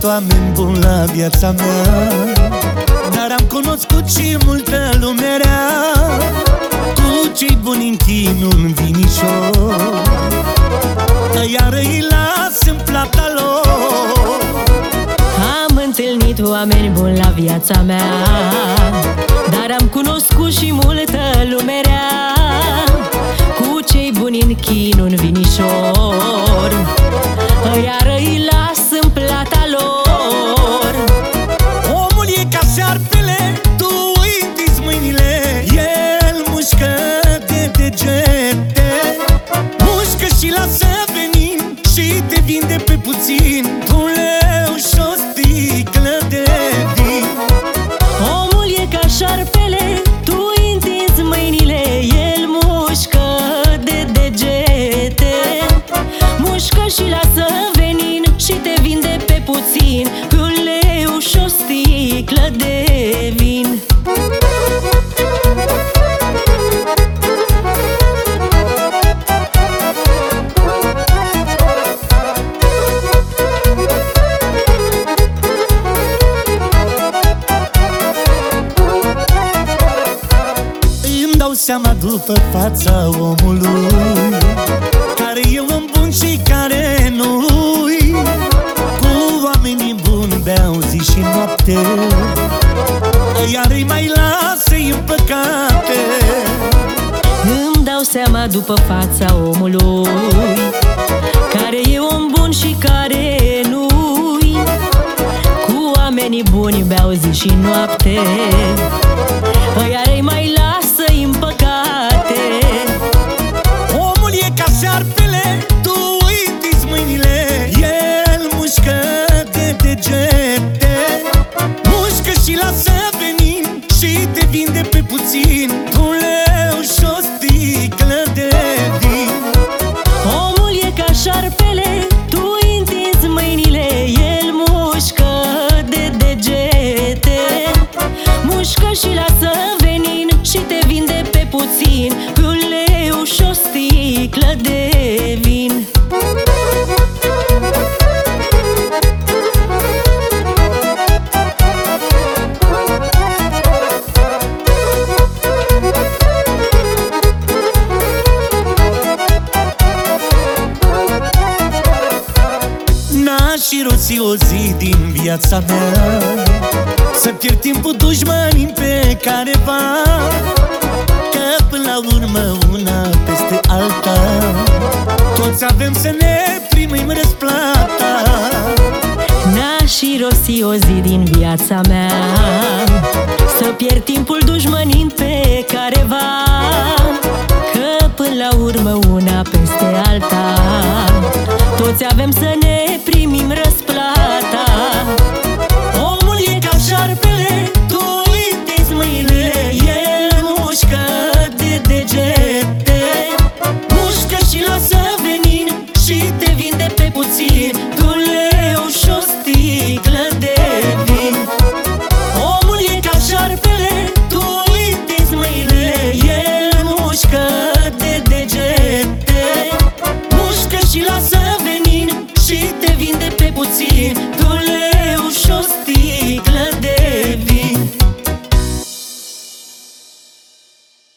venit oameni buni la viața mea, dar am cunoscut și multă lume rea. Cu cei buni închin un vinișor, iar îi las în plata lor. Am întâlnit oameni buni la viața mea, dar am cunoscut și multă lume rea. Cu cei buni închin un vinișor, iar îi las în plata lor. Omul e ca șarpele, tu îi întinzi mâinile, el mușcă de degete, mușcă și lasă venin și te vinde pe puțin un leu și o sticlă de vin. Omul e ca șarpele, tu îi întinzi mâinile, el mușcă de degete, mușcă și lasă venin și te vinde pe puțin un leu și o sticlă de vin. Îmi dau seama după fața omului care e om bun și care nu-i. Cu oamenii buni beau zi și noapte, iar îi mai lasă-i în păcate. Îmi dau seama după fața omului care e om bun și care nu-i. Cu oamenii buni beau zi și noapte, iar îi mai lasă-i în păcate. Omul e ca șarpele, tu îi întinzi mâinile, el mușcă de degete, mușcă și lasă venin și te vinde pe puțin un leu și o sticlă de vin. Omul e ca șarpele, tu îi întinzi mâinile, el mușcă de degete, mușcă și lasă venin și te vinde pe puțin un leu și o sticlă de vin. N-aș irosi o zi din viața mea să pierd timpul dușmanii pe careva, că până la urmă una peste alta toți avem să ne primim răsplata. N-aș irosi o zi din viața mea să pierd timpul dușmănind pe careva, că până la urmă una peste alta toți avem să ne primim răsplata. Omul e ca șarpele, tu îi întinzi mâinile, el mușcă de degete, mușcă și lasă venin și te vinde pe puțin un leu și o sticlă de vin. Omul e ca șarpele, tu îi întinzi mâinile, el mușcă de degete, mușcă și lasă venin și te vinde pe puțin